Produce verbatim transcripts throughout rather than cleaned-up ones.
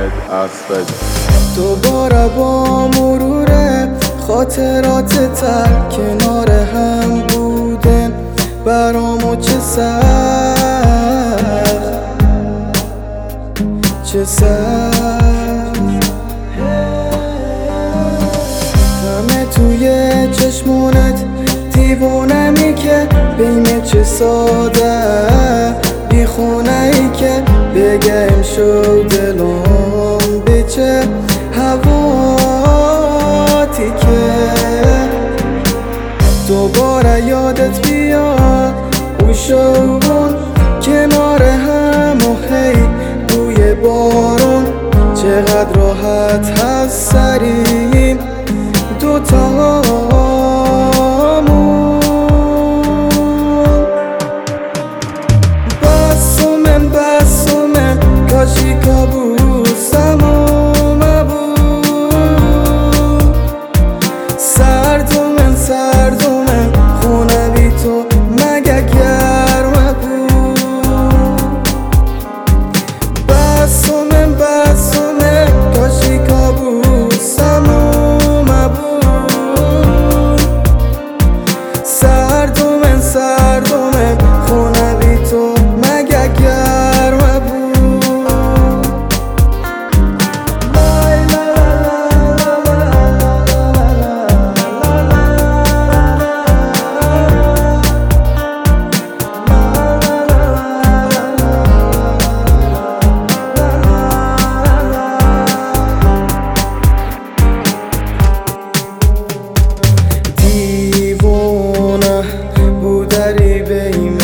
محمد اسد. دوباره با مرور خاطرات تر کنار هم بودن برامو چه سخت چه سخت همه توی چشمونت دیوونمی که بیم چه ساده بی خونه ای که بگم شو دلم به چه هواتی که دوباره یادت بیاد او شبون کنار هم و هی بوی بارون چقدر راحت هست سریم دوتامون. بسومن بسومن کاشی کابوسمو نبود، سردومن سردومن خونه بی تو مگه گرم بود. بسومن بسومن کاشی کابوسمو نبود، سردومن سردومن خونه بی تو مگه گرم بود. دیوونه بودری بیم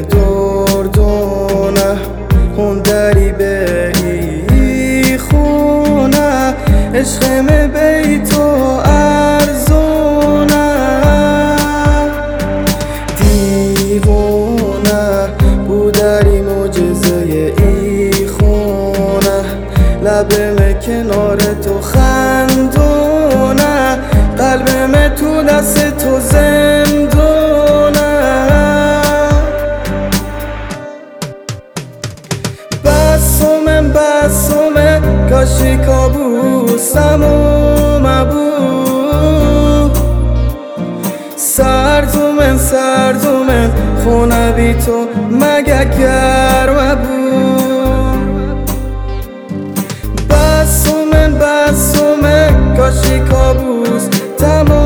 دردونه خوندری به ای خونه عشقم بی تو ارزونه. دیوونه بودری معجزه ای خونه لبم کنار تو خندونه قلبم تو دست تو زندونه. بسومن بسومن کاشی کابوسمو نبود، سردومن سردومن خونه بی تو مگه گرم بود. بسومن بسومن کاشی کابوس تمام